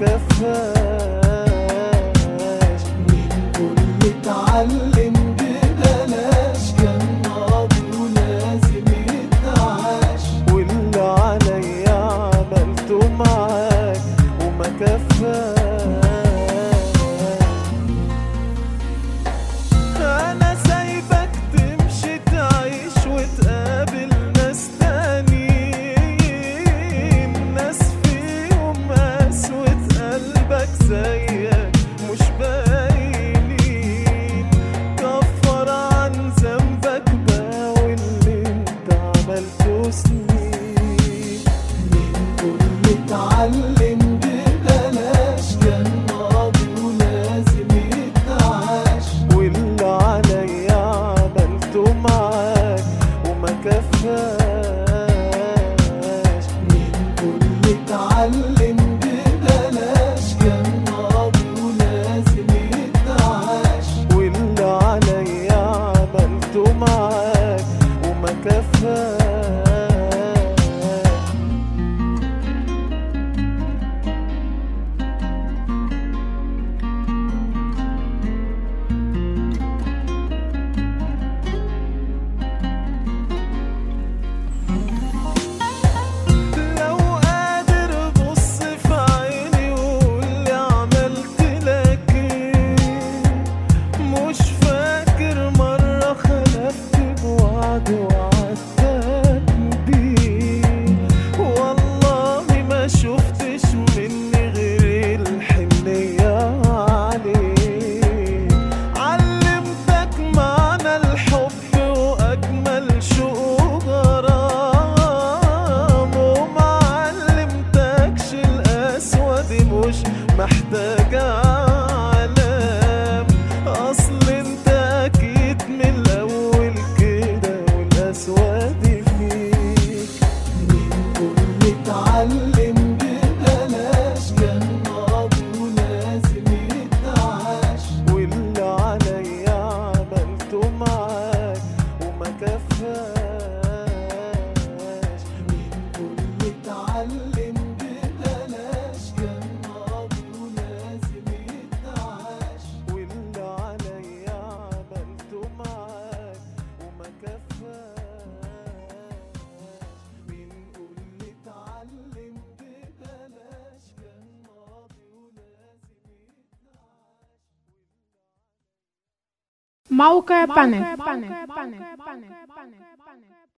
كفاش. مين كل اتعلم ببلاش، كان ماضي ولازم يتعاش، واللي عليا عملته معاك وما كفاش. انا سايبك تمشي تعيش وتقابل ناس تانيين، ناس فيهم قسوة قلبك زيك مش باينين. كفر عن ذنبك بقى واللي انت عملته سنين. مين كل اتعلم ببلاش، كان ماضي ولازم يتعاش، واللي عليا عملته معاك وما كفاش. مين كل اتعلم ببلاش، كان ماضي ولازم يتعاش، واللي عليا عملته معاك وما كفاش. لو قادر بص في عيني وقولي عملت لك ايه، مش فاكر مرة خلفت بوعد وعدتك بيه. والله ما شفتش مني غير الحنية عليك، علمتك معنى الحب وأجمل شوق غرام، وما علمتكش القسوة دي مش محتاجة علام. أصل انت أكيد من الأول كده والقسوة دي فيك. مين كل اتعلم ببلاش، كان ماضي ولازم يتعاش، واللي عليا عملته معاك وما كفاش. مين كل اتعلم ببلاش، كان ماضي ولازم يتعاش، واللي عليا عملته معاك وما كفاش. مين كل اتعلم ببلاش، كان ماضي ولازم يتعاش. موقع بانل.